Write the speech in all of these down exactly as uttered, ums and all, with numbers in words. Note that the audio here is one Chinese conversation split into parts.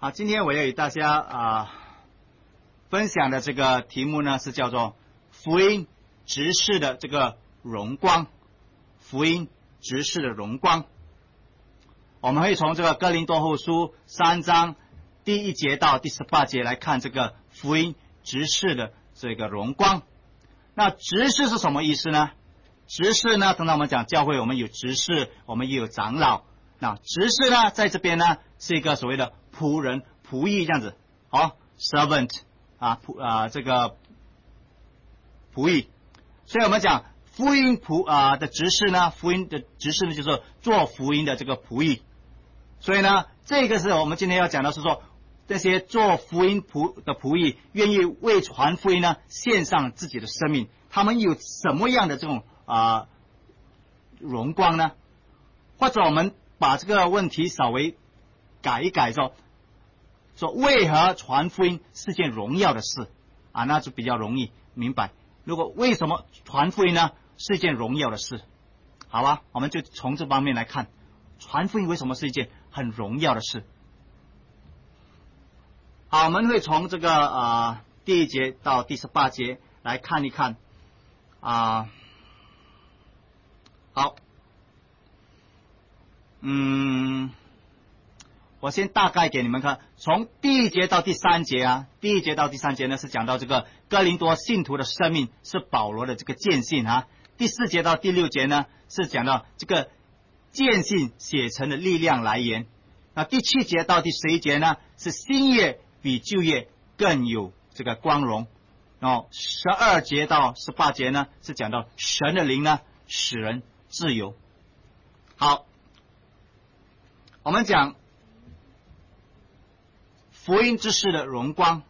好，今天我要与大家啊、呃、分享的这个题目呢是叫做福音执事的这个荣光，福音执事的荣光。我们会从这个哥林多后书三章第一节到第十八节来看这个福音执事的这个荣光。那执事是什么意思呢？执事呢，通常我们讲教会，我们有执事，我们也有长老。那执事呢，在这边呢是一个所谓的仆人、仆役这样子，哦 ，servant 啊，仆啊这个仆役。所以我们讲福音仆啊的执事呢，福音的执事呢就是做福音的这个仆役。所以呢，这个是我们今天要讲的是说，这些做福音仆的仆役愿意为传福音呢献上自己的生命，他们有什么样的这种啊荣光呢？或者我们把这个问题稍微改一改，说说为何传福音是件荣耀的事啊？那就比较容易明白。如果为什么传福音呢是一件荣耀的事？好吧，我们就从这方面来看，传福音为什么是一件很荣耀的事？好，我们会从这个啊、呃、第一节到第十八节来看一看啊、呃。好。嗯，我先大概给你们看，从第一节到第三节啊，第一节到第三节呢是讲到这个哥林多信徒的生命是保罗的这个见信啊，第四节到第六节呢是讲到这个见信写成的力量来源，那第七节到第十一节呢是新约比旧约更有这个光荣，然后十二节到十八节呢是讲到神的灵呢使人自由。好。我们讲福音之事的荣光。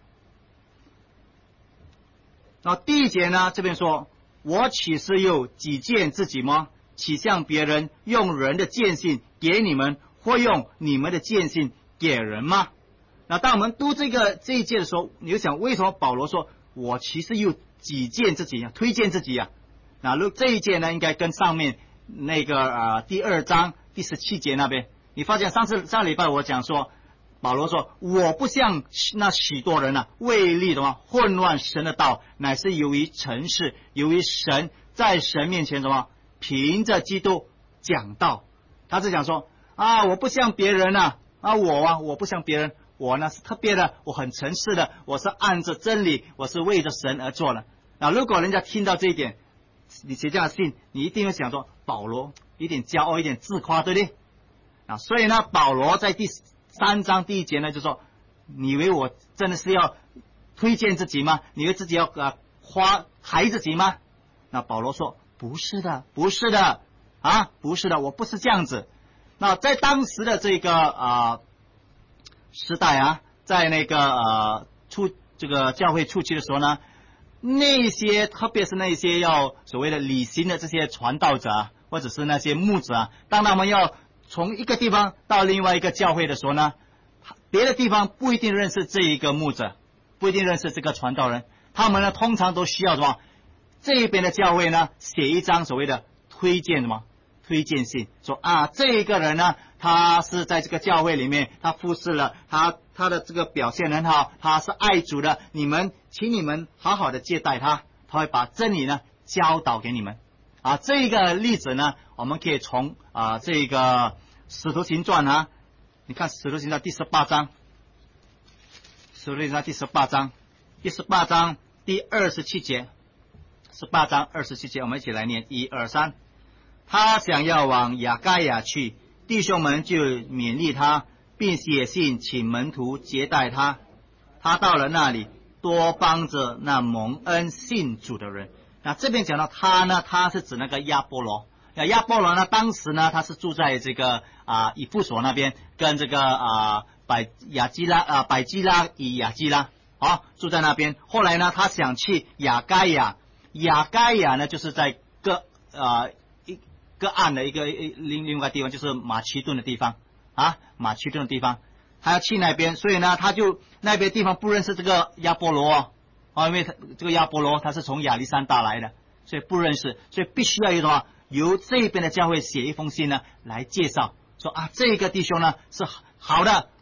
那第一节呢，这边说，我岂是又己见自己吗？岂向别人用人的见信给你们，或用你们的见信给人吗？那当我们读这个这一节的时候，你就想，为什么保罗说我其实又己见自己啊，推荐自己啊？那如这一节呢，应该跟上面那个呃第二章第十七节那边。你发现上次上礼拜我讲说，保罗说我不像那许多人啊，为利的话混乱神的道，乃是由于诚实，由于神在神面前什么，凭着基督讲道。他是讲说啊，我不像别人啊，啊我啊，我不像别人，我呢是特别的，我很诚实的，我是按着真理，我是为着神而做的。那如果人家听到这一点，你写这样的信，你一定会想说，保罗有点骄傲，有点自夸，对不对？啊，所以呢，保罗在第三章第一节呢就说，你以为我真的是要推荐自己吗？你以为自己要啊夸抬自己吗？那保罗说不是的，不是的啊，不是的，我不是这样子。那在当时的这个啊、呃、时代啊，在那个呃初这个教会初期的时候呢，那些特别是那些要所谓的理性的这些传道者啊，或者是那些牧者啊，当他们要从一个地方到另外一个教会的时候呢，别的地方不一定认识这一个牧者，不一定认识这个传道人，他们呢通常都需要什么？这边的教会呢写一张所谓的推荐什么推荐信，说啊这个人呢他是在这个教会里面他服侍了，他他的这个表现很好，他是爱主的，你们请你们好好的接待他，他会把真理呢教导给你们。啊，这个例子呢，我们可以从啊这个使徒行传啊，你看使徒行传第十八章，使徒行传第十八章，第十八章第二十七节，十八章二十七节，我们一起来念，一二三。他想要往亚该亚去，弟兄们就勉励他，并写信请门徒接待他。他到了那里，多帮着那蒙恩信主的人。那这边讲到他呢，他是指那个亚波罗。那亚波罗呢，当时呢，他是住在这个啊以弗所那边，跟这个啊百亚基拉啊百基拉与亚基拉啊住在那边。后来呢，他想去亚该亚，亚该亚呢就是在各啊一个岸的一个另另外地方，就是马其顿的地方啊，马其顿的地方，他要去那边，所以呢，他就那边地方不认识这个亚波罗哦。啊，因为他这个亚波罗他是从亚历山大来的，所以不认识，所以必须要有什么由这边的教会写一封信呢，来介绍说啊，这个弟兄呢是好的，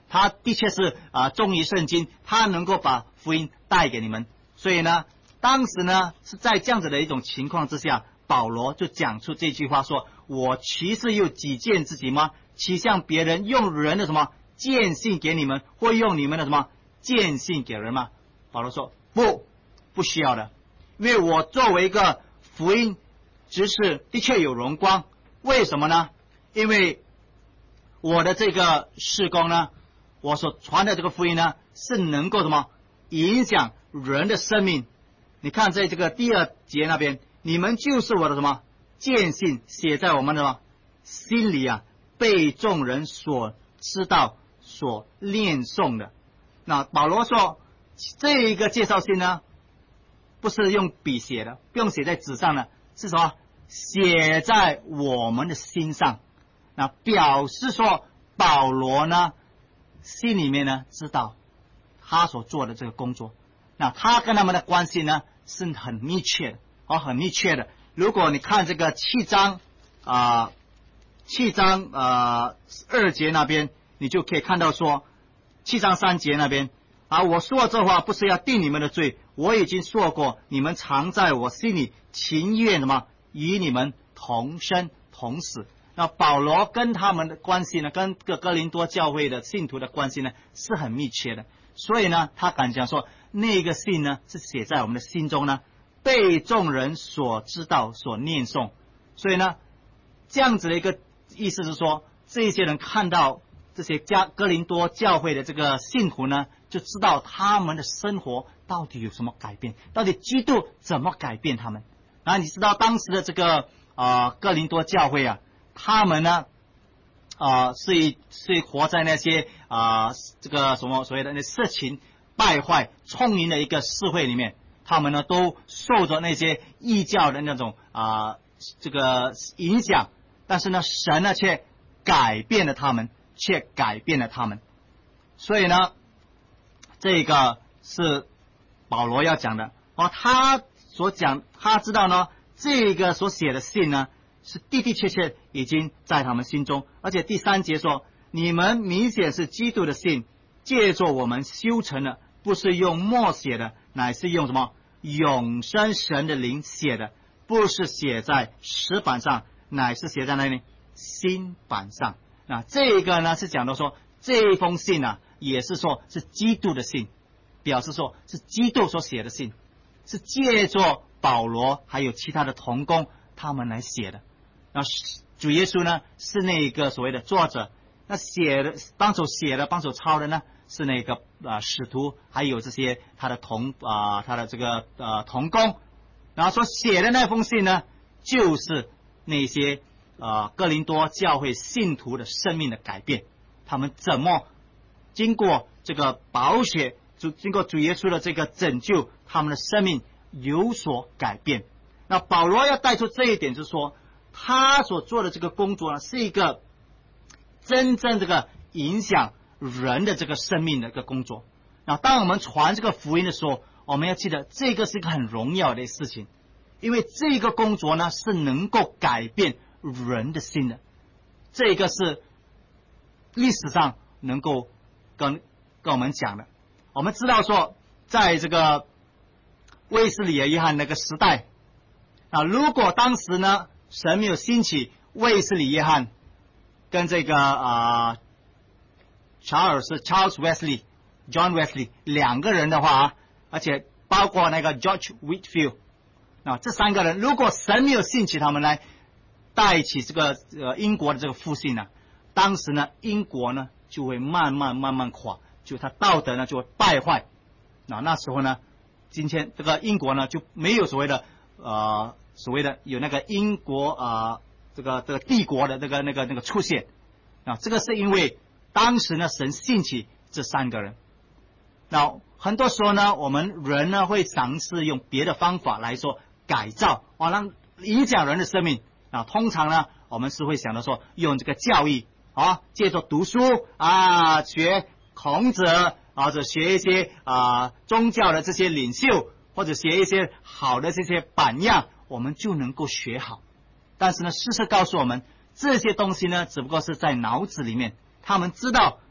他的确是啊、呃、忠于圣经，他能够把福音带给你们。所以呢，当时呢是在这样子的一种情况之下，保罗就讲出这句话说：我岂是又己见自己吗？岂向别人用人的什么见信给你们，或用你们的什么见信给人吗？保罗说不，不需要的，因为我作为一个福音执事的确有荣光。为什么呢？因为我的这个事工呢，我所传的这个福音呢，是能够什么影响人的生命。你看在这个第二节那边，你们就是我的什么见信，写在我们的什么心里啊，被众人所知道，所念诵的。那保罗说这一个介绍信呢，不是用笔写的，不用写在纸上的，是什么写在我们的心上。那表示说保罗呢心里面呢知道他所做的这个工作，那他跟他们的关系呢是很密切的，哦，很密切的。如果你看这个七章啊、呃，七章呃二节那边，你就可以看到说，七章三节那边啊，我说这话不是要定你们的罪，我已经说过，你们常在我心里，情愿什么与你们同生同死。那保罗跟他们的关系呢，跟哥哥林多教会的信徒的关系呢是很密切的，所以呢他敢讲说那个信呢是写在我们的心中呢，被众人所知道，所念诵。所以呢这样子的一个意思是说，这些人看到这些加哥林多教会的这个信徒呢，就知道他们的生活到底有什么改变，到底基督怎么改变他们。然后你知道当时的这个呃哥林多教会啊，他们呢啊、呃、是是活在那些啊、呃、这个什么所谓的那色情败坏充盈的一个社会里面，他们呢都受着那些异教的那种啊、呃、这个影响，但是呢神呢却改变了他们，却改变了他们。所以呢这个是保罗要讲的哦，他所讲他知道呢这个所写的信呢是的的确确已经在他们心中。而且第三节说，你们明显是基督的信，借着我们修成了，不是用墨写的，乃是用什么永生神的灵写的，不是写在石板上，乃是写在那里心板上。那这个呢是讲到说，这封信啊也是说是基督的信，表示说是基督所写的信，是借着保罗还有其他的同工他们来写的。那主耶稣呢是那个所谓的作者，那写的帮手写的帮手抄的呢是那个啊、呃、使徒，还有这些他的同啊、呃、他的这个呃同工。然后说写的那封信呢，就是那些呃哥林多教会信徒的生命的改变，他们怎么经过这个宝血，就经过主耶稣的这个拯救，他们的生命有所改变。那保罗要带出这一点，就是说他所做的这个工作呢，是一个真正这个影响人的这个生命的一个工作。那当我们传这个福音的时候，我们要记得这个是一个很荣耀的事情，因为这个工作呢是能够改变人的心的。这个是历史上能够跟跟我们讲的。我们知道说，在这个卫斯理约翰那个时代啊，如果当时呢神没有兴起卫斯理约翰跟这个啊、呃、查尔斯 Charles Wesley John Wesley 两个人的话，而且包括那个 George Whitefield 啊，这三个人，如果神没有兴起他们来带起这个呃英国的这个复兴呢，当时呢英国呢就会慢慢慢慢垮，就他道德呢就会败坏。那那时候呢，今天这个英国呢就没有所谓的呃所谓的有那个英国啊、呃、这个这个帝国的这个那个那个出现啊，这个是因为当时呢神兴起这三个人。那很多时候呢，我们人呢会尝试用别的方法来说改造啊，让影响人的生命啊。通常呢，我们是会想到说用这个教育啊，借着读书啊，学孔子，或者学一些啊宗教的这些领袖，或者学一些好的这些榜样，我们就能够学好。但是呢，事实告诉我们，这些东西呢，只不过是在脑子里面，他们知道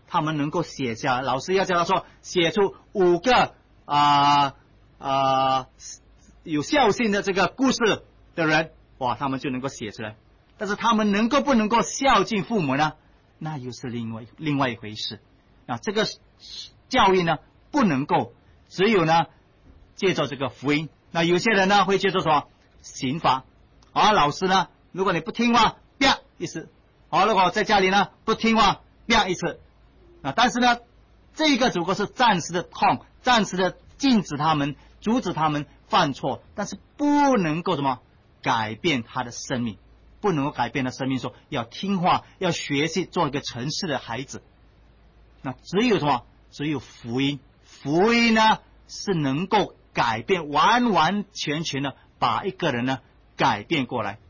他们能够写下，老师要叫他说写出五个啊啊、呃呃、有孝心的这个故事的人，哇，他们就能够写出来。但是他们能够不能够孝敬父母呢？那又是另外另外一回事。啊，这个教育呢不能够只有呢借着这个福音。那有些人呢会借着什么刑罚？啊，老师呢，如果你不听话，啪一次；好，如果在家里呢不听话，啪一次。啊，但是呢，这个只不过是暂时的痛，暂时的禁止他们，阻止他们犯错，但是不能够什么改变他的生命，不能够改变他的生命，说要听话，要学习做一个诚实的孩子。那只有什么？只有福音，福音呢是能够改变，完完全全的把一个人呢改变过来。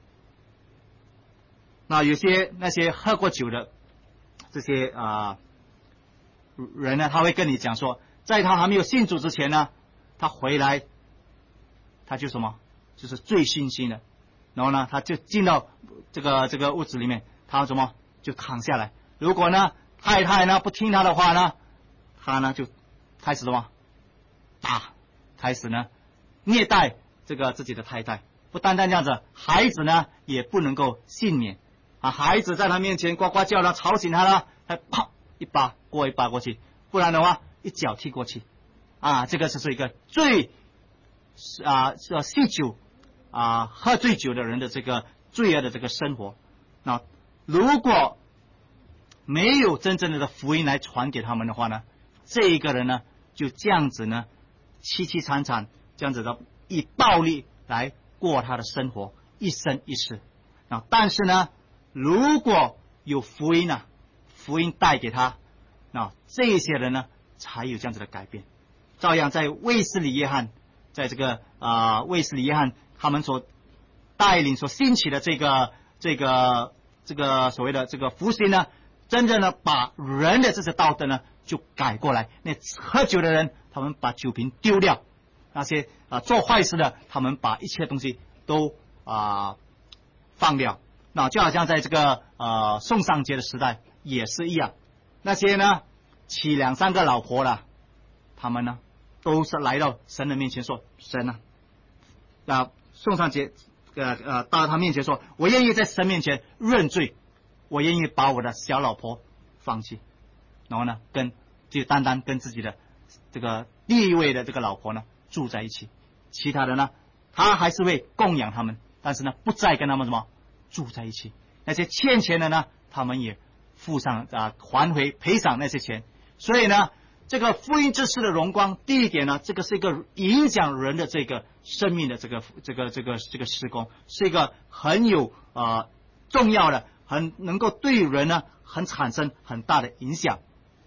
那有些那些喝过酒的这些啊、呃、人呢，他会跟你讲说，在他还没有信主之前呢，他回来他就什么，就是醉醺醺的，然后呢他就进到这个这个屋子里面，他什么就躺下来。如果呢太太呢不听他的话呢，他呢就开始什么打，开始呢虐待这个自己的太太。不单单这样子，孩子呢也不能够幸免啊！孩子在他面前呱呱叫了，吵醒他了，他啪一巴过一巴过去，不然的话一脚踢过去啊！这个就是一个最啊酗酒啊喝醉酒的人的这个罪恶的这个生活。那如果没有真正的福音来传给他们的话呢，这一个人呢就这样子呢凄凄惨惨这样子的以暴力来过他的生活一生一世。啊，但是呢如果有福音啊，福音带给他，那这些人呢才有这样子的改变。照样在卫斯理约翰，在这个啊、呃、卫斯理约翰他们所带领所兴起的这个这个这个所谓的这个福音呢，真正的把人的这些道德呢就改过来。那喝酒的人，他们把酒瓶丢掉；那些啊、呃、做坏事的，他们把一切东西都啊、呃、放掉。那就好像在这个呃宋尚节的时代也是一样，那些呢娶两三个老婆了，他们呢都是来到神的面前说：“神啊，那宋尚节呃呃到他面前说，我愿意在神面前认罪。”我愿意把我的小老婆放弃，然后呢，跟就单单跟自己的这个第一位的这个老婆呢住在一起，其他的呢，他还是会供养他们，但是呢，不再跟他们什么住在一起。那些欠钱的呢，他们也付上啊还回赔偿那些钱。所以呢，这个福音之师的荣光，第一点呢，这个是一个影响人的这个生命的这个这个这个这个事工，是一个很有啊、呃、重要的。很能够对人呢，很产生很大的影响。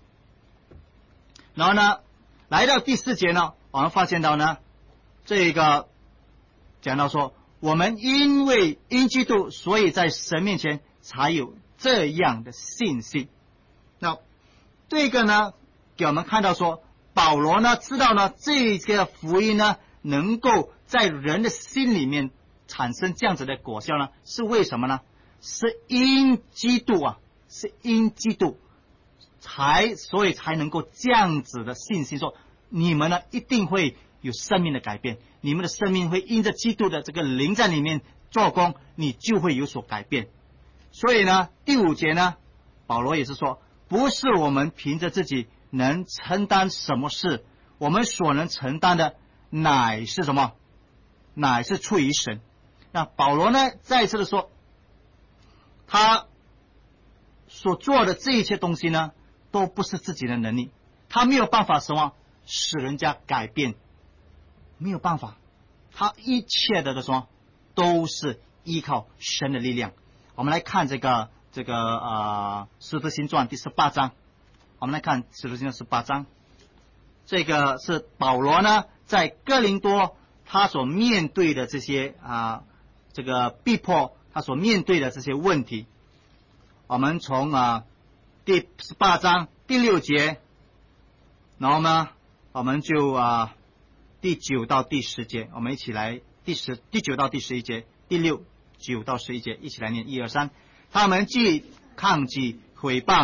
然后呢，来到第四节呢，我们发现到呢，这个讲到说，我们因为因基督，所以在神面前才有这样的信心。那这个呢，给我们看到说，保罗呢知道呢，这个福音呢，能够在人的心里面产生这样子的果效呢，是为什么呢？是因基督啊，是因基督才，所以才能够这样子的信心，说你们呢一定会有生命的改变，你们的生命会因着基督的这个灵在里面做工，你就会有所改变。所以呢，第五节呢，保罗也是说，不是我们凭着自己能承担什么事，我们所能承担的乃是什么？乃是出于神。那保罗呢，再一次的说，他所做的这一切东西呢，都不是自己的能力，他没有办法什么使人家改变，没有办法，他一切的什么都是依靠神的力量。我们来看这个这个呃《使徒行传》第十八章，我们来看《使徒行传》十八章，这个是保罗呢在哥林多他所面对的这些啊、呃、这个逼迫。他所面对的这些问题，我们从啊第十八章第六节，然后呢，我们就啊第九到第十节，我们一起来第十第九到第十一节，第六九到十一节，一起来念一二三。他们既抗击毁谤，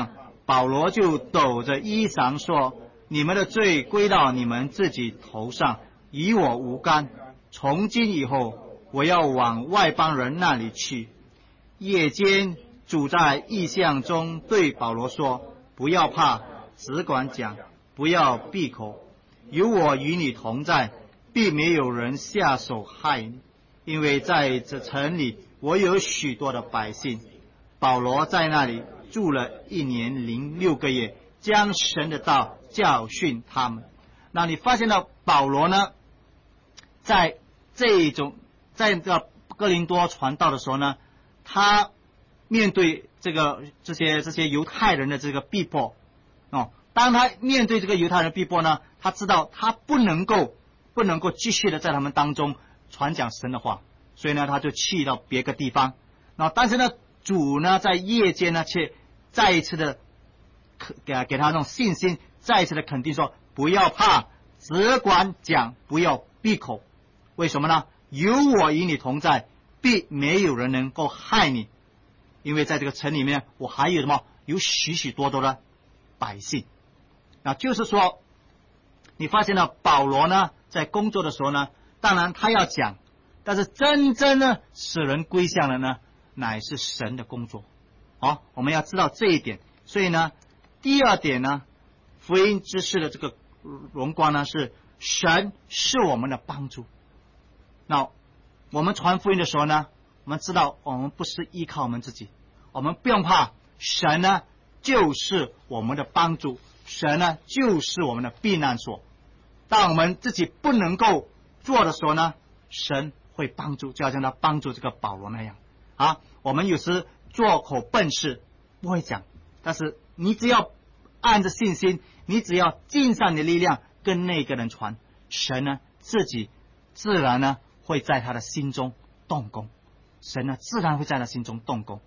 保罗就抖着衣裳说：你们的罪归到你们自己头上，与我无干。从今以后，我要往外邦人那里去。夜间，主在异象中对保罗说：不要怕，只管讲，不要闭口。有我与你同在，必没有人下手害你，因为在这城里我有许多的百姓。保罗在那里住了一年零六个月，将神的道教训他们。那你发现到保罗呢，在这种在这个哥林多传道的时候呢，他面对这个这些这些犹太人的这个逼迫哦，当他面对这个犹太人逼迫呢，他知道他不能够不能够继续的在他们当中传讲神的话，所以呢，他就去到别个地方。那但是呢，主呢在夜间呢，却再一次的给给他那种信心，再一次的肯定说：不要怕，只管讲，不要闭口。为什么呢？有我与你同在，必没有人能够害你。因为在这个城里面，我还有什么？有许许多多的百姓。那就是说，你发现了保罗呢，在工作的时候呢，当然他要讲，但是真正呢使人归向的呢，乃是神的工作。好，我们要知道这一点。所以呢，第二点呢，福音之事的这个荣光呢，是神是我们的帮助。那我们传福音的时候呢，我们知道我们不是依靠我们自己，我们不用怕，神呢就是我们的帮助，神呢就是我们的避难所。当我们自己不能够做的时候呢，神会帮助，就好像他帮助这个保罗那样啊。我们有时做口笨事不会讲，但是你只要按着信心，你只要尽上你的力量跟那个人传，神呢自己自然呢会在他的心中动工，神呢自然会在他心中动工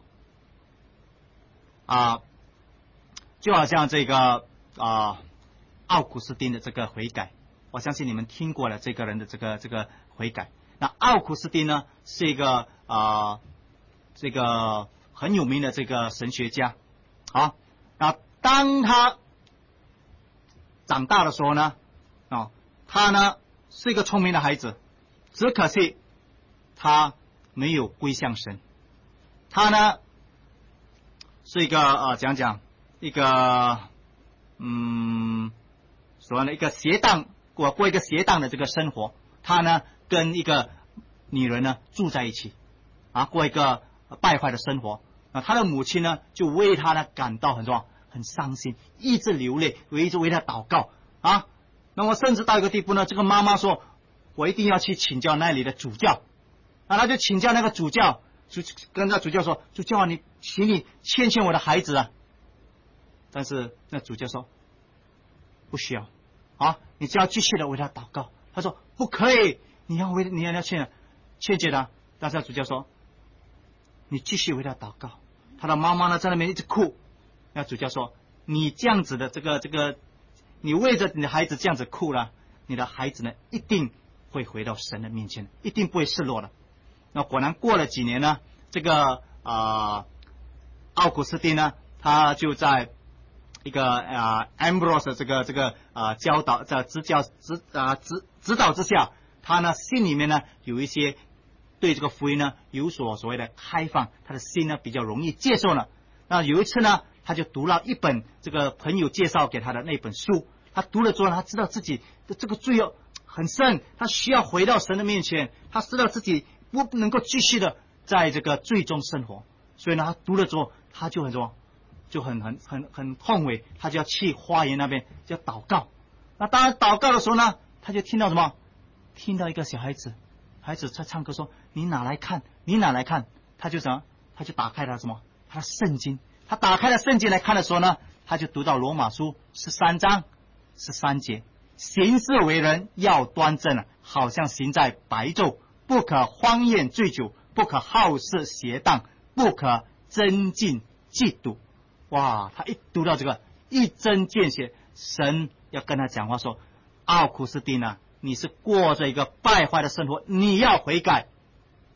啊，就好像这个啊奥古斯丁的这个悔改，我相信你们听过了这个人的这个这个悔改。那奥古斯丁呢是一个啊这个很有名的这个神学家啊。那当他长大的时候呢，啊，他呢是一个聪明的孩子，只可惜他没有归向神。他呢是一个呃讲讲一个嗯所谓的一个邪荡过过一个邪荡的这个生活。他呢跟一个女人呢住在一起啊，过一个败坏的生活。啊，他的母亲呢就为他呢感到很什么很伤心，一直流泪，一直为他祷告啊。那么甚至到一个地步呢，这个妈妈说：“我一定要去请教那里的主教。”啊，他就请教那个主教，就跟那主教说：“主教啊，你请你劝劝我的孩子啊。”但是那主教说：“不需要啊，你只要继续的为他祷告。”他说：“不可以，你要为你要要劝劝解他。”但是主教说：“你继续为他祷告。”他的妈妈呢在那边一直哭。那主教说：“你这样子的这个这个，你为着你的孩子这样子哭了，你的孩子呢一定会回到神的面前，一定不会失落的。”那果然过了几年呢，这个啊、呃、奥古斯丁呢，他就在一个啊、呃、Ambrose 这个这个啊、呃、教导在指教指啊指指导之下，他呢心里面呢有一些对这个福音呢有所所谓的开放，他的心呢比较容易接受了。那有一次呢，他就读了一本这个朋友介绍给他的那本书，他读了之后，他知道自己的这个罪恶很深，他需要回到神的面前，他知道自己不不能够继续的在这个罪中生活，所以呢，他读了之后，他就很什么，就很很很很痛悔，他就要去花园那边就要祷告。那当然祷告的时候呢，他就听到什么？听到一个小孩子，孩子在唱歌说：“你哪来看？你哪来看？”他就什么？他就打开了什么？他的圣经。他打开了圣经来看的时候呢，他就读到罗马书十三章十三节：行事为人要端正了，好像行在白昼，不可荒宴醉酒，不可好事邪荡，不可增进嫉妒。哇！他一读到这个，一针见血，神要跟他讲话说：“奥古斯丁啊，你是过着一个败坏的生活，你要悔改。”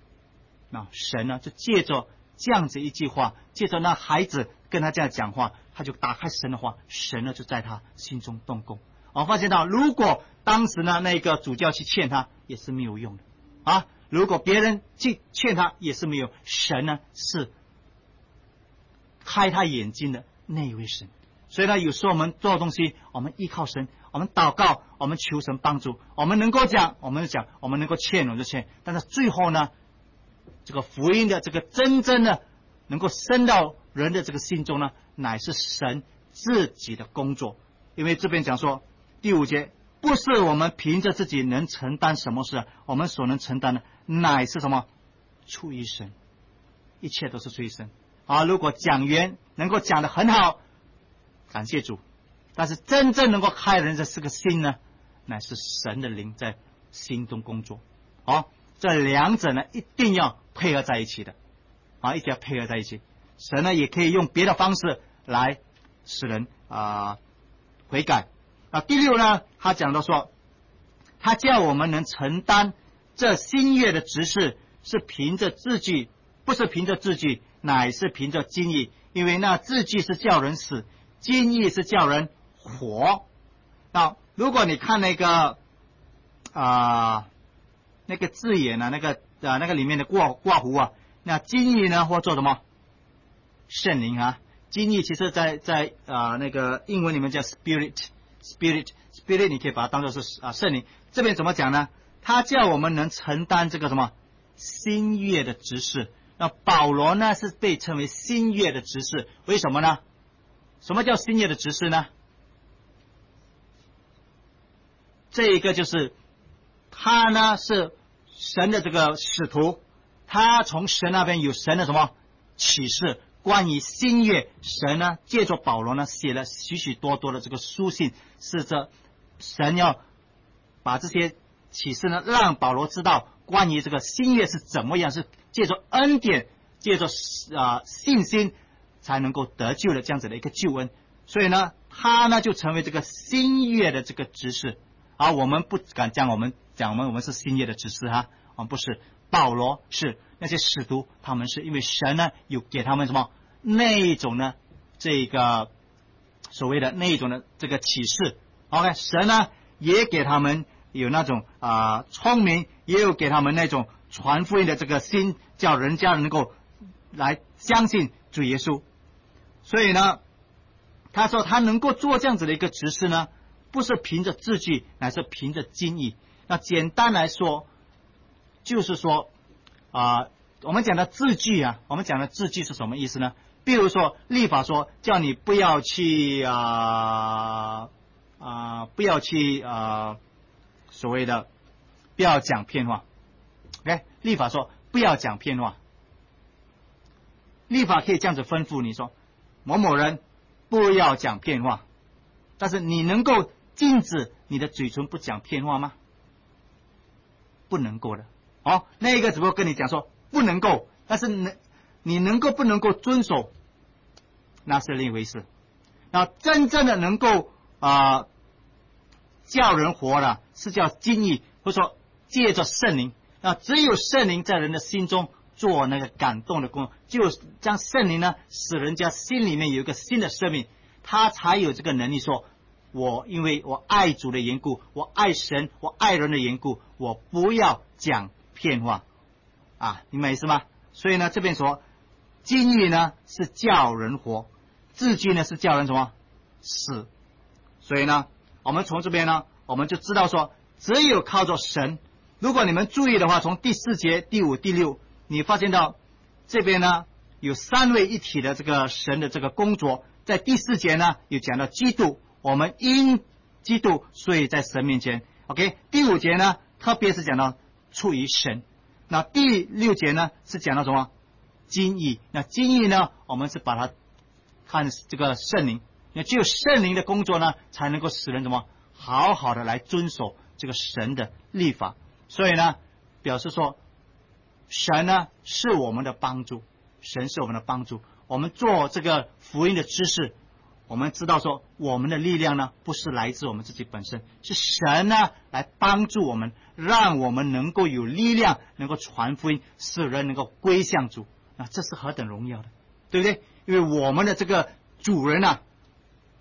那神呢，就借着这样子一句话，借着那孩子跟他这样讲话， 他就打开神的话，神呢就在他心中动工。我发现到，如果当时呢那个主教去劝他，也是没有用的啊。如果别人去劝他，也是没有。神呢是开他眼睛的那一位神。所以呢，有时候我们做东西，我们依靠神，我们祷告，我们求神帮助，我们能够讲，我们就讲，我们能够劝，我们就劝。但是最后呢，这个福音的这个真正的能够升到人的这个心中呢，乃是神自己的工作。因为这边讲说第五节，不是我们凭着自己能承担什么事，我们所能承担的乃是什么？出于神，一切都是出于神。啊，如果讲员能够讲得很好，感谢主，但是真正能够开人的这个心呢，乃是神的灵在心中工作。好，这两者呢一定要配合在一起的，啊，一定要配合在一起。神呢也可以用别的方式来使人啊、呃、悔改。啊，第六呢，他讲到说，他叫我们能承担这新约的职事，是凭着字句，不是凭着字句，乃是凭着经意，因为那字句是叫人死，经意是叫人活。那如果你看那个啊、呃、那个字眼呢、啊，那个啊那个里面的挂挂弧啊，那经意呢或做什么？圣灵啊，经意其实在在啊、呃、那个英文里面叫 spirit spirit spirit， 你可以把它当作是啊圣灵。这边怎么讲呢？他叫我们能承担这个什么新约的职事。那保罗呢是被称为新约的执事，为什么呢？什么叫新约的执事呢？这一个就是他呢是神的这个使徒，他从神那边有神的什么启示，关于新约，神呢借着保罗呢写了许许多多的这个书信，是这神要把这些启示呢让保罗知道关于这个新约是怎么样，是借着恩典，借着啊、呃、信心才能够得救的这样子的一个救恩。所以呢，他呢就成为这个新约的这个执事。而我们不敢讲我们讲我们我们是新约的执事哈，我们不是。保罗是，那些使徒他们是，因为神呢有给他们什么那一种呢这个所谓的那一种的这个启示。OK， 神呢也给他们有那种啊、呃、聪明，也有给他们那种传福音的这个心，叫人家能够来相信主耶稣。所以呢，他说他能够做这样子的一个执事呢，不是凭着字句，乃是凭着经意。那简单来说，就是说啊、呃，我们讲的字句啊，我们讲的字句是什么意思呢？比如说律法说叫你不要去啊啊、呃呃、不要去啊、呃、所谓的不要讲骗话。OK， 律法说不要讲骗话。律法可以这样子吩咐你说某某人不要讲骗话，但是你能够禁止你的嘴唇不讲骗话吗？不能够的。哦，那个只不过跟你讲说不能够，但是能你能够不能够遵守，那是另一回事。那真正的能够啊、呃、叫人活的，是叫经意，或者说借着圣灵。那只有圣灵在人的心中做那个感动的工作，就将圣灵呢使人家心里面有一个新的生命，他才有这个能力说，我因为我爱主的缘故，我爱神，我爱人的缘故，我不要讲骗话啊，明白意思吗？所以呢，这边说经意呢是叫人活，字句呢是叫人什么死。所以呢，我们从这边呢，我们就知道说，只有靠着神。如果你们注意的话，从第四节、第五、第六，你发现到这边呢有三位一体的这个神的这个工作。在第四节呢有讲到基督，我们因基督所以在神面前。 OK， 第五节呢特别是讲到出于神。那第六节呢是讲到什么经意。那经意呢我们是把它看这个圣灵，那只有圣灵的工作呢才能够使人什么好好的来遵守这个神的律法。所以呢表示说神呢是我们的帮助，神是我们的帮助。我们做这个福音的知识，我们知道说我们的力量呢不是来自我们自己本身，是神呢来帮助我们，让我们能够有力量，能够传福音，使人能够归向主。那这是何等荣耀的，对不对？因为我们的这个主人啊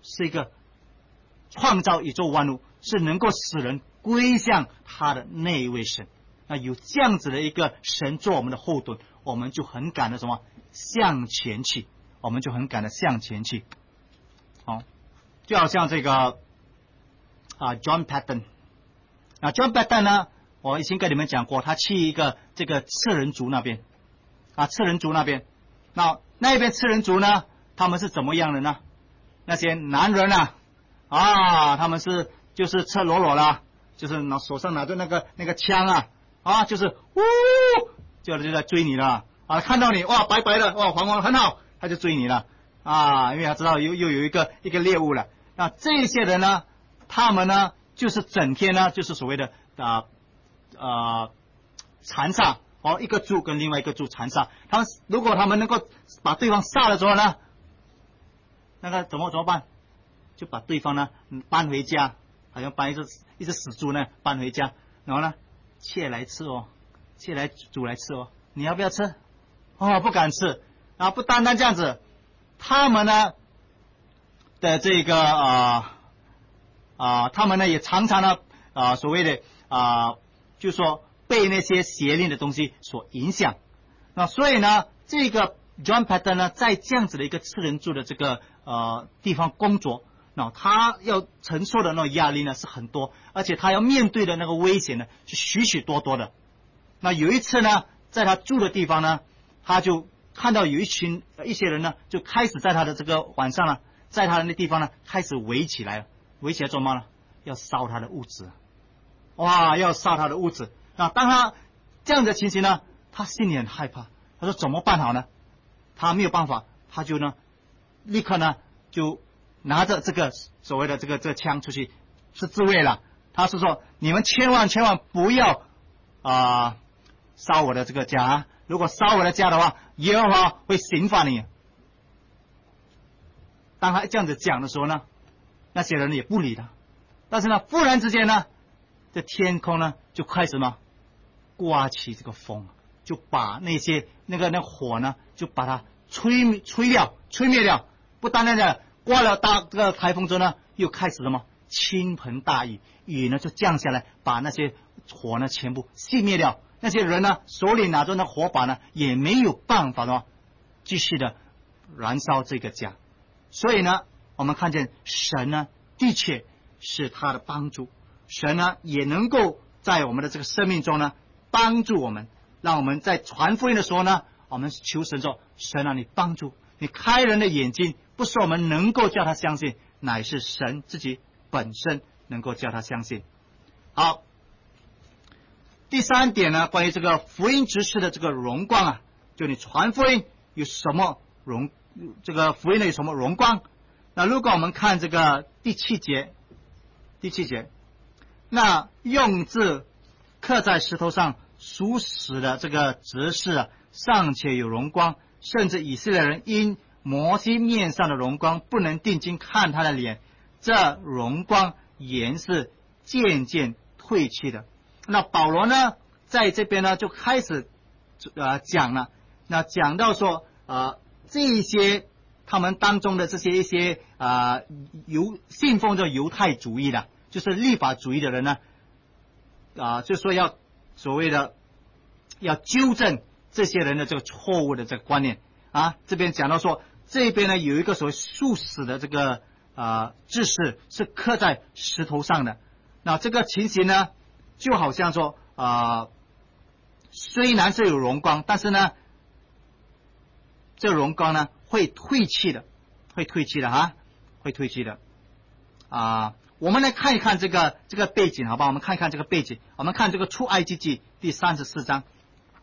是一个创造宇宙万物，是能够使人归向他的那一位神。那有这样子的一个神做我们的后盾，我们就很敢的什么向前去，我们就很敢的向前去。好，就好像这个啊 John Paton， 那 John Paton 呢，我已经跟你们讲过，他去一个这个赤人族那边啊，赤人族那边，那那边赤人族呢，他们是怎么样的呢？那些男人啊，啊，他们是就是赤裸裸的，就是拿手上拿着那个那个枪啊，啊，就是呜，就就在追你了啊，看到你哇，白白的哇，黄黄很好，他就追你了啊，因为他知道又又有一个一个猎物了。那这些人呢，他们呢就是整天呢就是所谓的啊啊残杀哦，一个猪跟另外一个猪残杀，他们如果他们能够把对方杀了之后呢，那个怎么怎么办？就把对方呢搬回家，好像搬一只一只死猪呢搬回家，然后呢切来吃哦，切来煮来吃哦，你要不要吃？哦，不敢吃。啊，不单单这样子，他们呢的这个啊啊、呃呃，他们呢也常常呢啊、呃、所谓的啊、呃，就说被那些邪灵的东西所影响。那所以呢，这个 John Paton 呢，在这样子的一个赤人族的这个呃地方工作，那他要承受的那种压力呢是很多，而且他要面对的那个危险呢是许许多多的。那有一次呢，在他住的地方呢，他就看到有一群一些人呢，就开始在他的这个晚上呢，在他的那地方呢开始围起来了，围起来做嘛呢？要烧他的屋子，哇，要烧他的屋子。那当他这样的情形呢，他心里很害怕，他说怎么办好呢？他没有办法，他就呢立刻呢就拿着这个所谓的这个这个枪出去是自卫了。他是说你们千万千万不要啊、呃、烧我的这个家，如果烧我的家的话，耶和华会刑罚你。当他这样子讲的时候呢，那些人也不理他。但是呢，忽然之间呢，这天空呢就开始呢刮起这个风，就把那些那个那火呢，就把它吹吹掉、吹灭掉。不单单的刮了大这个台风之后呢，又开始什么倾盆大雨，雨呢就降下来，把那些火呢全部熄灭掉。那些人呢手里拿着那火把呢，也没有办法呢继续的燃烧这个家。所以呢，我们看见神呢的确是他的帮助，神呢也能够在我们的这个生命中呢帮助我们，让我们在传福音的时候呢，我们求神说，神啊，你帮助，你开人的眼睛，不是我们能够叫他相信，乃是神自己本身能够叫他相信。好，第三点呢，关于这个福音执事的这个荣光啊，就你传福音有什么荣，这个福音的有什么荣光？那如果我们看这个第七节，第七节，那用字刻在石头上属死的这个执事啊，尚且有荣光，甚至以色列人因摩西面上的荣光不能定睛看他的脸，这荣光原是渐渐褪去的。那保罗呢，在这边呢就开始呃讲了，那讲到说呃这些他们当中的这些一些啊犹信奉着犹太主义的，就是律法主义的人呢，啊、呃、就说要所谓的要纠正这些人的这个错误的这个观念啊。这边讲到说，这边呢有一个所谓属死的这个啊知识是刻在石头上的。那这个情形呢，就好像说啊、呃，虽然是有荣光，但是呢，这荣光呢会褪去的，会褪去的哈，会褪去的啊、呃。我们来看一看这个这个背景，好吧？我们看一看这个背景。我们看这个出埃及记第三十四章，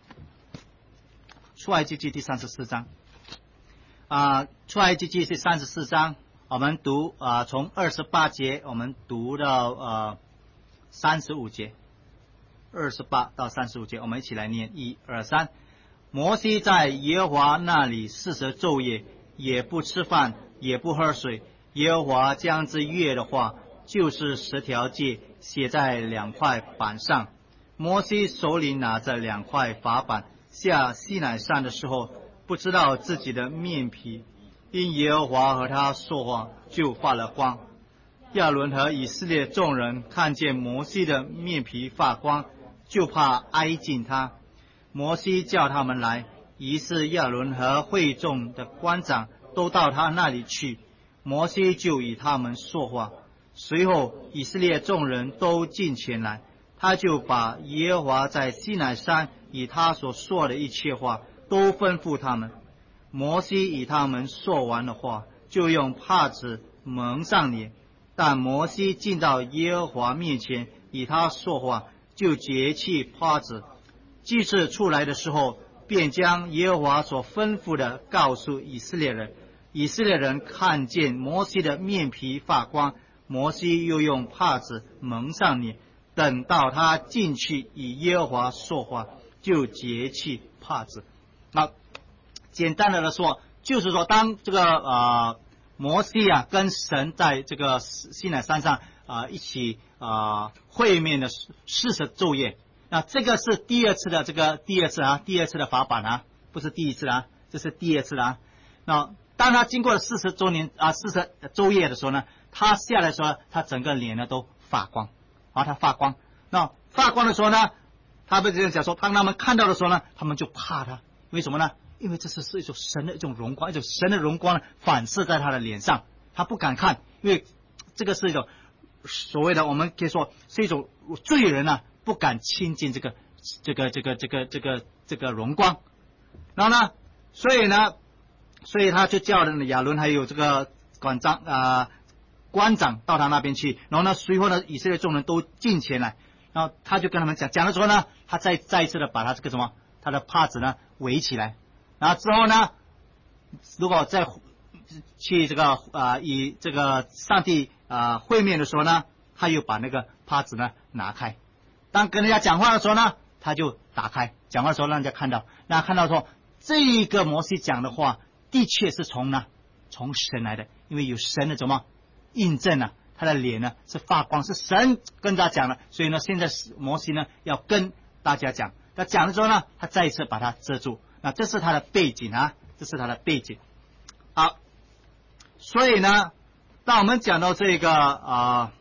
出埃及记第三十四章啊、呃，出埃及记是三十四章，我们读啊、呃，从二十八节我们读到呃三十五节，二十八到三十五节，我们一起来念，一二三。摩西在耶和华那里四十昼夜，也不吃饭，也不喝水。耶和华将这约的话，就是十条诫，写在两块板上。摩西手里拿着两块法板，下西乃山的时候，不知道自己的面皮因耶和华和他说话，就发了光。亚伦和以色列众人看见摩西的面皮发光，就怕挨近他。摩西叫他们来，于是亚伦和会众的官长都到他那里去，摩西就与他们说话。随后以色列众人都进前来，他就把耶和华在西乃山与他所说的一切话都吩咐他们。摩西与他们说完了话，就用帕子蒙上脸。但摩西进到耶和华面前与他说话，就揭去帕子。祭司出来的时候，便将耶和华所吩咐的告诉以色列人。以色列人看见摩西的面皮发光，摩西又用帕子蒙上脸。等到他进去与耶和华说话，就揭去帕子。那简单的来说，就是说当这个呃摩西啊跟神在这个西乃山上啊、呃、一起啊、呃、会面的四十昼夜，那这个是第二次的这个第二次啊第二次的法版啊，不是第一次啊，这是第二次啊。那当他经过了四十周年啊四十昼夜的时候呢，他下来的时候，他整个脸呢都发光啊，他发光。那发光的时候呢，他被这样讲说，当他们看到的时候呢，他们就怕他，为什么呢？因为这是是一种神的一种荣光，一种神的荣光呢反射在他的脸上，他不敢看，因为这个是一种所谓的我们可以说是一种罪人啊，不敢亲近这个这个这个这个这个这个荣光。然后呢，所以呢，所以他就叫了亚伦还有这个管长啊、呃、官长到他那边去，然后呢，随后呢，以色列众人都进前来，然后他就跟他们讲，讲的时候呢，他再再一次的把他这个什么他的帕子呢围起来。然后之后呢，如果再去这个啊、呃、以这个上帝啊、呃、会面的时候呢，他又把那个帕子呢拿开。当跟人家讲话的时候呢，他就打开。讲话的时候让人家看到，让人家看到说这个摩西讲的话的确是从呢从神来的，因为有神的什么印证啊，他的脸呢是发光，是神跟他讲的。所以呢，现在摩西呢要跟大家讲，他讲的时候呢，他再一次把它遮住。那这是他的背景啊，这是他的背景。好，所以呢，当我们讲到这个啊、呃，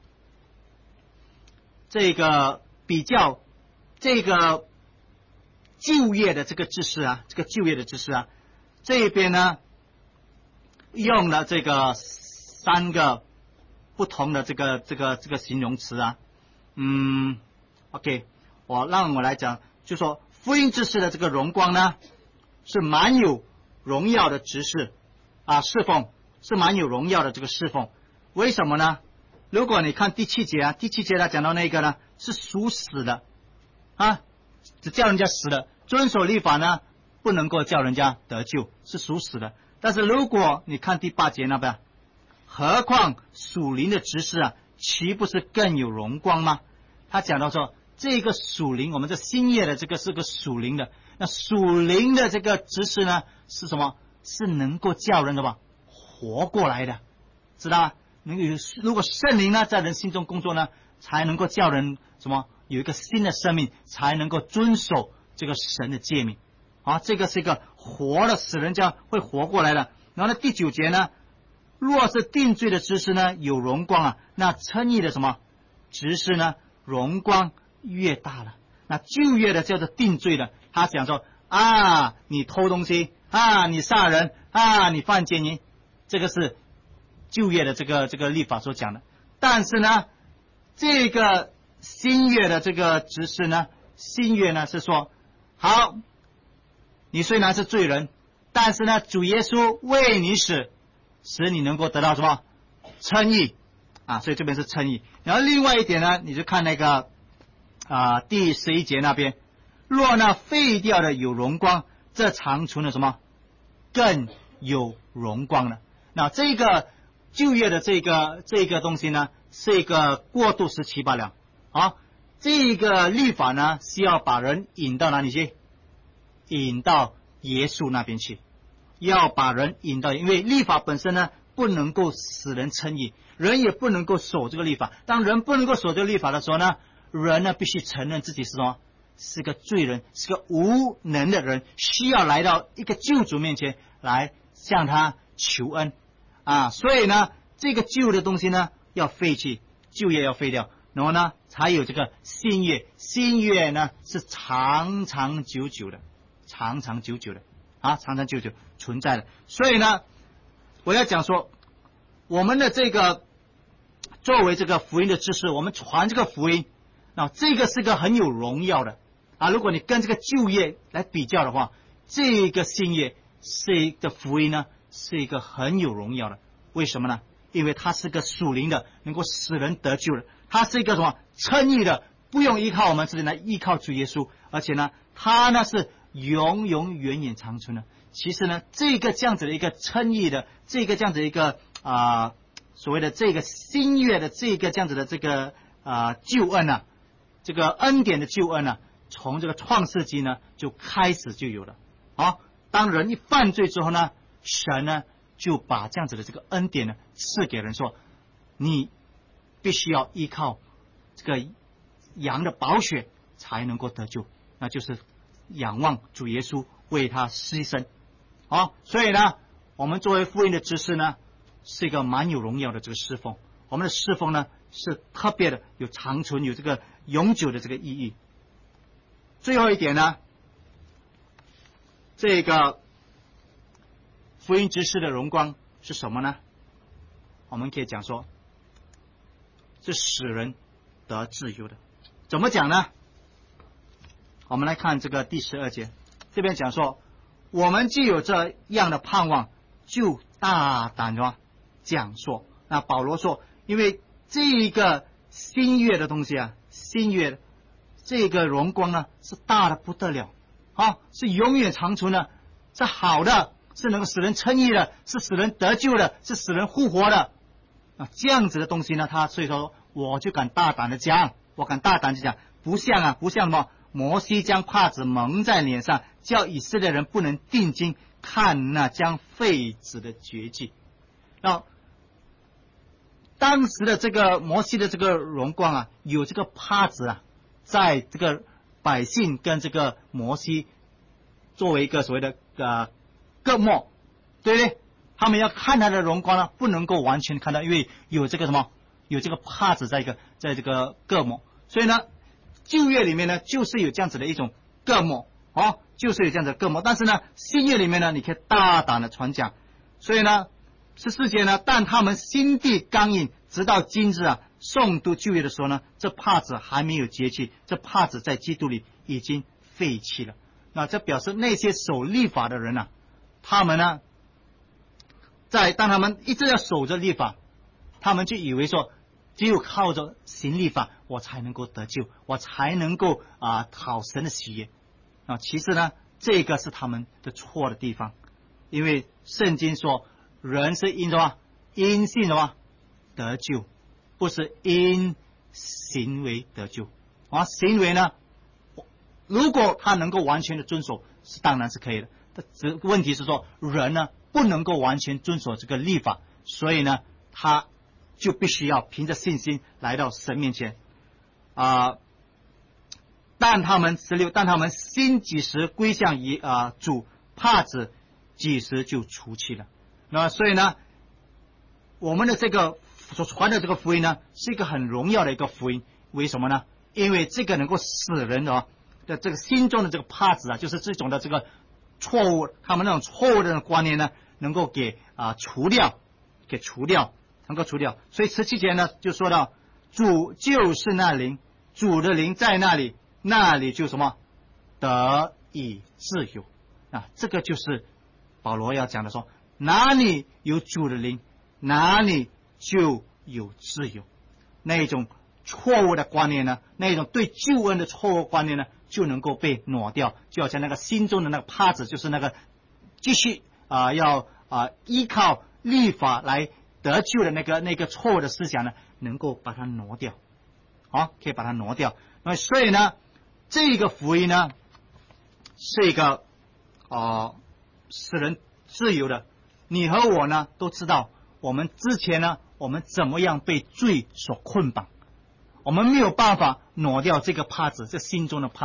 这个比较这个就业的这个知识啊，这个就业的知识啊，这边呢用了这个三个不同的这个这个这个形容词啊，嗯 ，OK， 我让我来讲，就说。福音知识的这个荣光呢，是蛮有荣耀的执事啊，侍奉是蛮有荣耀的这个侍奉。为什么呢？如果你看第七节啊，第七节他讲到那个呢是属死的啊，只叫人家死的，遵守律法呢不能够叫人家得救，是属死的。但是如果你看第八节那边，何况属灵的执事啊，岂不是更有荣光吗？他讲到说。这个属灵，我们这新业的这个是个属灵的，那属灵的这个知识呢是什么？是能够叫人的吧活过来的，知道吗？能有如果圣灵呢在人心中工作呢，才能够叫人什么有一个新的生命，才能够遵守这个神的诫命。啊，这个是一个活的，使人家会活过来的。然后呢，第九节呢，若是定罪的知识呢有荣光啊，那称义的什么知识呢荣光越大了。那旧约的叫做定罪的，他讲说啊，你偷东西啊，你杀人啊，你犯奸淫，这个是旧约的这个这个律法所讲的。但是呢，这个新约的这个执事呢，新约呢是说，好，你虽然是罪人，但是呢，主耶稣为你死，使你能够得到什么称义啊，所以这边是称义。然后另外一点呢，你就看那个。啊，第十一节那边，若那废掉的有荣光，这长存的什么更有荣光了。那这个旧约的这个这个东西呢，是一个过渡时期罢了。啊，这个律法呢，是要把人引到哪里去？引到耶稣那边去，要把人引到，因为律法本身呢，不能够使人称义，人也不能够守这个律法。当人不能够守这个律法的时候呢，人呢必须承认自己是什么？是个罪人，是个无能的人，需要来到一个救主面前来向他求恩啊，所以呢，这个旧的东西呢要废弃，旧约要废掉，然后呢才有这个新约，新约呢是长长久久的，长长久久的啊，长长久久存在的。所以呢，我要讲说，我们的这个作为这个福音的知识，我们传这个福音，那这个是个很有荣耀的啊。如果你跟这个旧约来比较的话，这个新约是一个福音呢，是一个很有荣耀的。为什么呢？因为它是个属灵的，能够使人得救的。它是一个什么称义的，不用依靠我们自己来依靠主耶稣，而且呢，它呢是永永远远长存的。其实呢，这个这样子的一个称义的，这个这样子的一个啊、呃、所谓的这个新约的这个这样子的这个啊、呃、救恩啊，这个恩典的救恩啊，从这个创世纪呢就开始就有了。好，当人一犯罪之后呢，神呢就把这样子的这个恩典呢赐给人，说你必须要依靠这个羊的宝血才能够得救，那就是仰望主耶稣为他牺牲。好，所以呢，我们作为福音的知识呢，是一个蛮有荣耀的这个侍奉。我们的侍奉呢是特别的，有长存，有这个永久的这个意义。最后一点呢，这个福音知识的荣光是什么呢？我们可以讲说，是使人得自由的。怎么讲呢？我们来看这个第十二节，这边讲说，我们既有这样的盼望，就大胆的讲说。那保罗说，因为这个新约的东西啊，新约这个荣光呢是大的不得了啊，是永远长存的，是好的，是能够使人称义的，是使人得救的，是使人复活的啊，这样子的东西呢，他所以说我就敢大胆的讲，我敢大胆的讲，不像啊，不像什么摩西将帕子蒙在脸上，叫以色列人不能定睛看那将废止的绝迹。然后当时的这个摩西的这个荣光啊，有这个帕子啊，在这个百姓跟这个摩西作为一个所谓的呃隔膜，对不对？他们要看他的荣光呢，不能够完全看到，因为有这个什么，有这个帕子在一个在这个隔膜，所以呢，旧约里面呢就是有这样子的一种隔膜哦，就是有这样子的隔膜。但是呢，新约里面呢，你可以大胆的传讲。所以呢，十四节呢，但他们心地刚硬，直到今日啊，诵读旧约的时候呢，这帕子还没有节气，这帕子在基督里已经废弃了。那这表示那些守律法的人啊，他们呢，在当他们一直要守着律法，他们就以为说，只有靠着行律法，我才能够得救，我才能够啊讨神的喜悦啊。其实呢，这个是他们的错的地方，因为圣经说，人是因什么？因信什么得救，不是因行为得救啊。行为呢，如果他能够完全的遵守，是当然是可以的。这问题是说，人呢不能够完全遵守这个律法，所以呢，他就必须要凭着信心来到神面前啊、呃。但他们十六，但他们心几时归向以啊、呃、主，帕子几时就除去了。那所以呢，我们的这个所传的这个福音呢，是一个很荣耀的一个福音。为什么呢？因为这个能够使人啊的这个心中的这个帕子啊，就是这种的这个错误，他们那种错误的观念呢，能够给啊、呃、除掉，给除掉，能够除掉。所以十七节呢就说到，主就是那灵，主的灵在那里，那里就什么得以自由啊。这个就是保罗要讲的说，哪里有主的灵，哪里就有自由。那种错误的观念呢，那种对救恩的错误观念呢，就能够被挪掉，就好像那个心中的那个帕子，就是那个继续啊、呃、要啊、呃、依靠律法来得救的那个那个错误的思想呢，能够把它挪掉，好、哦，可以把它挪掉。那所以呢，这个福音呢，是一个啊、呃、使人自由的。你和我呢都知道，我们之前呢，我们怎么样被罪所捆绑，我们没有办法挪掉这个帕子，这心中的帕子，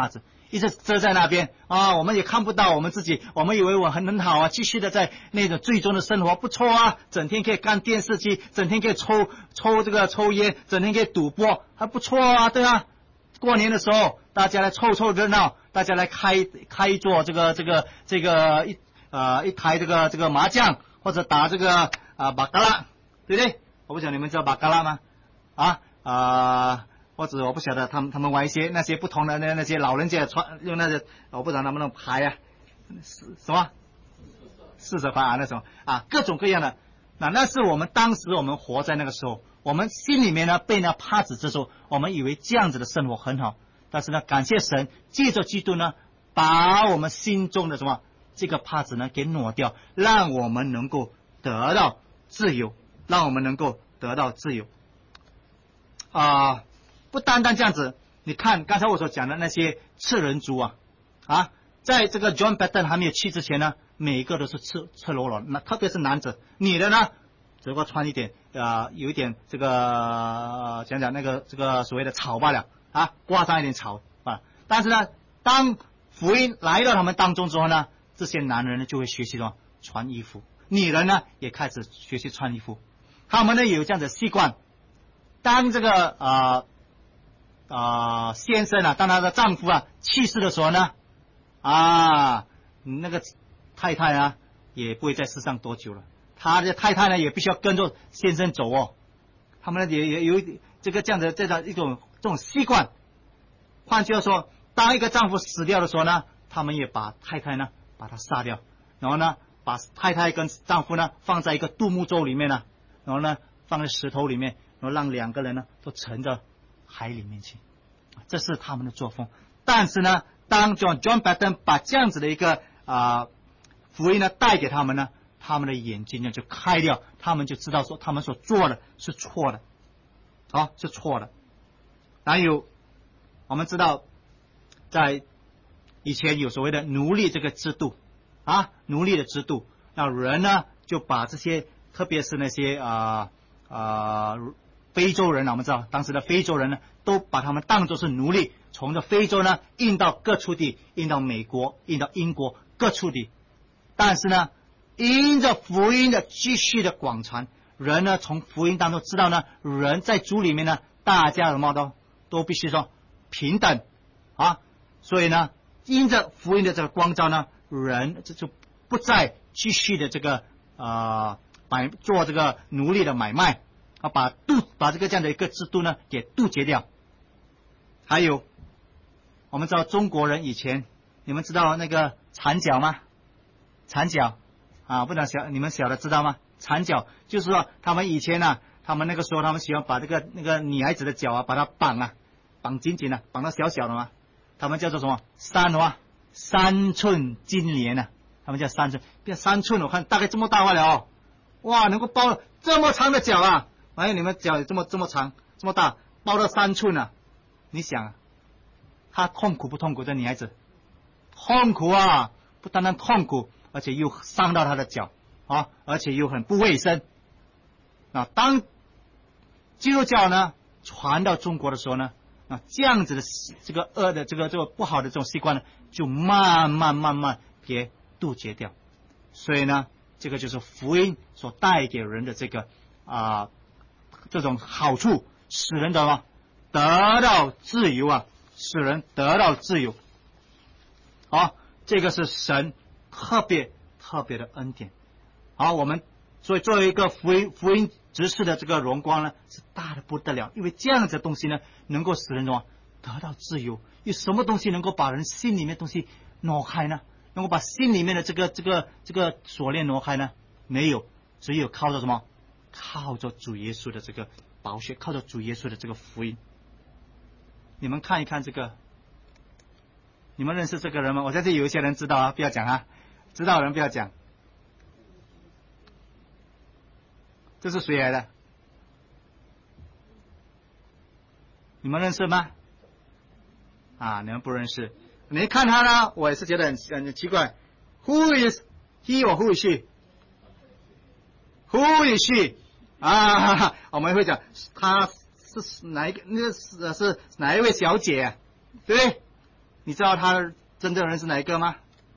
一直遮在那边啊，我们也看不到我们自己，我们以为我很很好啊，继续的在那种最终的生活不错啊，整天可以看电视机，整天可以抽抽这个抽烟，整天可以赌博，还不错啊，对吧？过年的时候，大家来凑凑热闹，大家来开开一桌这个这个这个一呃一台这个这个麻将，或者打这个啊巴嘎拉，对不对？我不晓得你们知道巴嘎拉吗？啊啊、呃，或者我不晓得他们他们玩一些那些不同的那那些老人家传用那些，我不知道能不能牌啊，是什么四色牌啊那种啊，各种各样的。那那是我们当时我们活在那个时候。我们心里面呢被那帕子之后，我们以为这样子的生活很好，但是呢，感谢神，借着基督呢，把我们心中的什么这个帕子呢给挪掉，让我们能够得到自由，让我们能够得到自由。啊、呃，不单单这样子，你看刚才我所讲的那些赤人族啊，啊，在这个 John Batten 还没有去之前呢，每一个都是赤赤裸裸，那特别是男子，女的呢？只不过穿一点啊、呃，有一点这个、呃、讲讲那个这个所谓的草罢了啊，挂上一点草啊。但是呢，当福音来到他们当中之后呢，这些男人呢就会学习说穿衣服，女人呢也开始学习穿衣服。他们呢有这样的习惯，当这个啊啊、呃呃、先生啊，当他的丈夫啊去世的时候呢，啊那个太太啊也不会在世上多久了。他的太太呢，也必须要跟着先生走哦。他们呢也也有这个这样的这样一种这种习惯。换句话说，当一个丈夫死掉的时候呢，他们也把太太呢把他杀掉，然后呢把太太跟丈夫呢放在一个杜牧舟里面呢，然后呢放在石头里面，然后让两个人呢都沉到海里面去。这是他们的作风。但是呢，当 John John Batten 把这样子的一个啊、呃、福音呢带给他们呢，他们的眼睛呢就开掉，他们就知道说他们所做的是错的，啊，是错的。还有我们知道，在以前有所谓的奴隶这个制度啊，奴隶的制度，那人呢就把这些，特别是那些啊啊、呃呃、非洲人，我们知道当时的非洲人呢，都把他们当作是奴隶，从这非洲呢运到各处地，运到美国，运到英国各处地，但是呢。因着福音的继续的广传，人呢从福音当中知道呢，人在主里面呢，大家什么都都必须说平等啊，所以呢，因着福音的这个光照呢，人这就不再继续的这个啊买、呃、做这个奴隶的买卖啊，把杜把这个这样的一个制度呢给杜绝掉。还有，我们知道中国人以前，你们知道那个缠脚吗？缠脚。啊，不知道小你们小的知道吗？缠脚就是说，他们以前呢、啊，他们那个时候他们喜欢把这个那个女孩子的脚啊，把它绑啊，绑紧紧的，绑到小小的嘛。他们叫做什么？三什么？三寸金莲啊，他们叫三寸，变三寸，我看大概这么大话了哦。哇，能够包这么长的脚啊！还有你们脚这么这么长这么大，包到三寸啊！你想啊，她痛苦不痛苦？这女孩子痛苦啊，不单单痛苦。而且又伤到他的脚啊，而且又很不卫生。啊，当基督教呢传到中国的时候呢，啊，这样子的这个恶的这个这个不好的这种习惯呢，就慢慢慢慢给杜绝掉。所以呢，这个就是福音所带给人的这个啊、呃、这种好处，使人得么得到自由啊，使人得到自由。好，这个是神特别特别的恩典。好，我们所以作为一个福音福音执事的这个荣光呢，是大的不得了。因为这样子的东西呢，能够使人什么得到自由。有什么东西能够把人心里面的东西挪开呢？能够把心里面的这个这个这个锁链挪开呢？没有，只有靠着什么？靠着主耶稣的这个宝血，靠着主耶稣的这个福音。你们看一看这个，你们认识这个人吗？我相信有一些人知道啊，不要讲啊。知道的人不要讲。这是谁来的？你们认识吗？啊，你们不认识。你看他呢，我也是觉得很很奇怪。Who is he or who is she? Who is she? 啊，我们会讲他是哪一个？那个是是哪一位小姐、啊？对不对？ 你知道他真正的人是哪一个吗？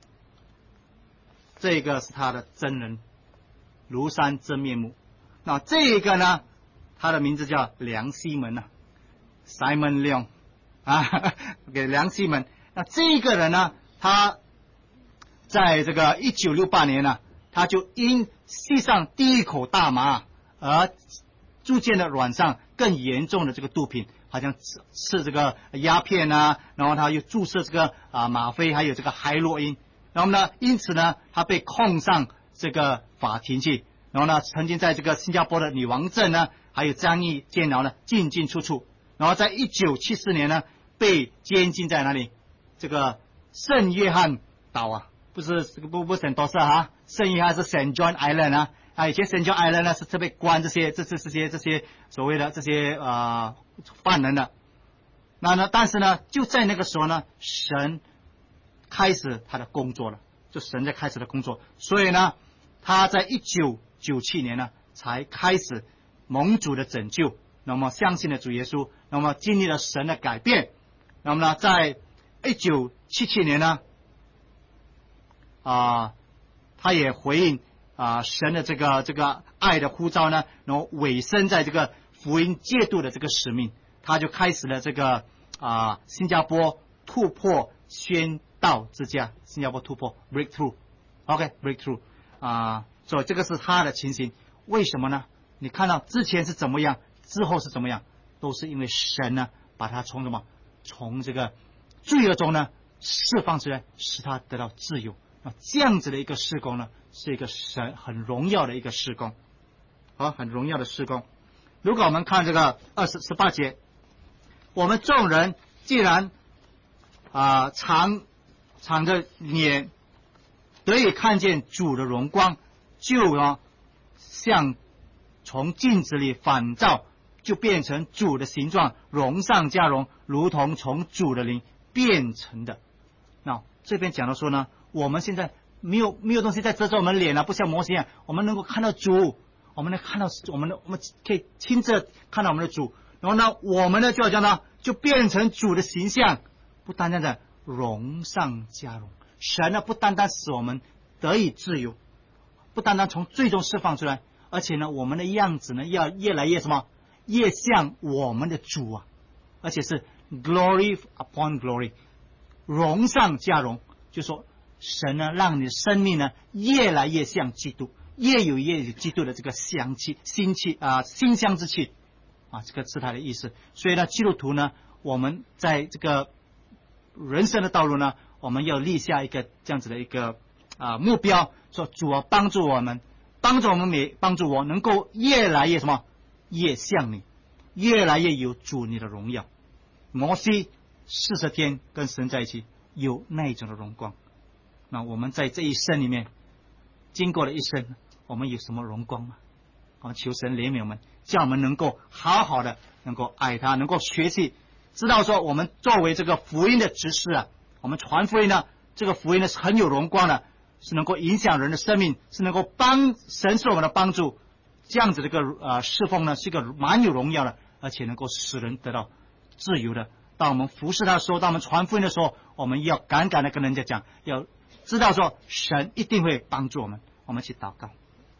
这个是他的真人，庐山真面目。那这个呢，他的名字叫梁西门啊 ，Simon Leong 啊，给梁西门。那这个人呢，他在这个一九六八年呢，他就因吸上第一口大麻而逐渐的染上更严重的这个毒品，好像吃吃这个鸦片啊，然后他又注射这个啊吗啡，还有这个海洛因。然后呢，因此呢，他被控上这个法庭去。然后呢，曾经在这个新加坡的女王镇呢，还有樟宜监牢呢进进出出。然后在一九七四年呢，被监禁在哪里？这个圣约翰岛啊，不是这个不不圣多瑟哈，圣约翰是 Saint John Island 啊。啊，以前 Saint John Island 呢是特别关这些这这这些这些所谓的这些呃犯人的。那呢，但是呢，就在那个时候呢，神开始他的工作了，就神在开始的工作，所以呢，他在一九九七年呢才开始蒙主的拯救，那么相信了主耶稣，那么经历了神的改变，那么呢，在一九七七年呢，啊、呃，他也回应啊、呃、神的这个这个爱的呼召呢，然后委身在这个福音戒毒的这个使命，他就开始了这个啊、呃、新加坡突破宣道之家，新加坡突破 breakthrough，OK breakthrough 啊，所以这个是他的情形。为什么呢？你看到之前是怎么样，之后是怎么样，都是因为神呢把他从什么从这个罪恶中呢释放出来，使他得到自由。那这样子的一个事工呢，是一个神很荣耀的一个事工，好，很荣耀的事工。如果我们看这个二十十八节，我们众人既然啊、呃、常敞着脸得以看见主的荣光，就呢像从镜子里反照，就变成主的形状，荣上加荣，如同从主的灵变成的。那这边讲到说呢，我们现在没有没有东西在遮住我们脸了，不像摩西一样，我们能够看到主，我们能看到我们的，我们可以亲自看到我们的主。然后呢，我们呢就好像呢，就变成主的形象，不单单的荣上加荣。神呢不单单使我们得以自由，不单单从最终释放出来，而且呢，我们的样子呢要越来越什么，越像我们的主啊，而且是 glory upon glory， 荣上加荣，就说神呢让你的生命呢越来越像基督，越有越有基督的这个香气、馨气啊、呃、馨香之气啊，这个是他的意思。所以呢，基督徒呢，我们在这个人生的道路呢，我们要立下一个这样子的一个啊、呃、目标，说主啊帮助我们，帮助我们每帮助我能够越来越什么，越像你，越来越有主你的荣耀。摩西四十天跟神在一起，有那一种的荣光。那我们在这一生里面，经过了一生，我们有什么荣光吗？我们求神怜悯我们，叫我们能够好好的能够爱他，能够学习，知道说我们作为这个福音的执事啊，我们传福音呢，这个福音呢是很有荣光的，是能够影响人的生命，是能够帮神是我们的帮助，这样子的一个呃侍奉呢是一个蛮有荣耀的，而且能够使人得到自由的。当我们服侍他的时候，当我们传福音的时候，我们要敢敢的跟人家讲，要知道说神一定会帮助我们。我们一起祷告。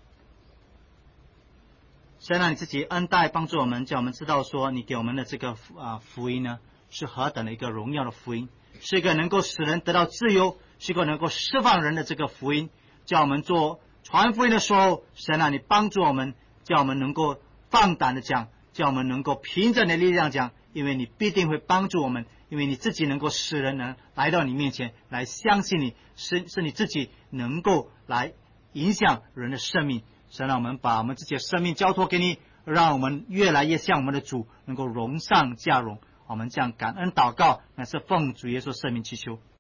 神啊，你自己恩待帮助我们，叫我们知道说你给我们的这个啊福音呢是何等的一个荣耀的福音，是一个能够使人得到自由，是一个能够释放人的这个福音。叫我们做传福音的时候，神啊，你帮助我们，叫我们能够放胆的讲，叫我们能够凭着你的力量讲，因为你必定会帮助我们，因为你自己能够使人能来到你面前来相信你，是是你自己能够来影响人的生命。神让我们把我们自己的生命交托给你，让我们越来越像我们的主，能够荣上加荣。我们这样感恩祷告，乃是奉主耶稣圣名祈求。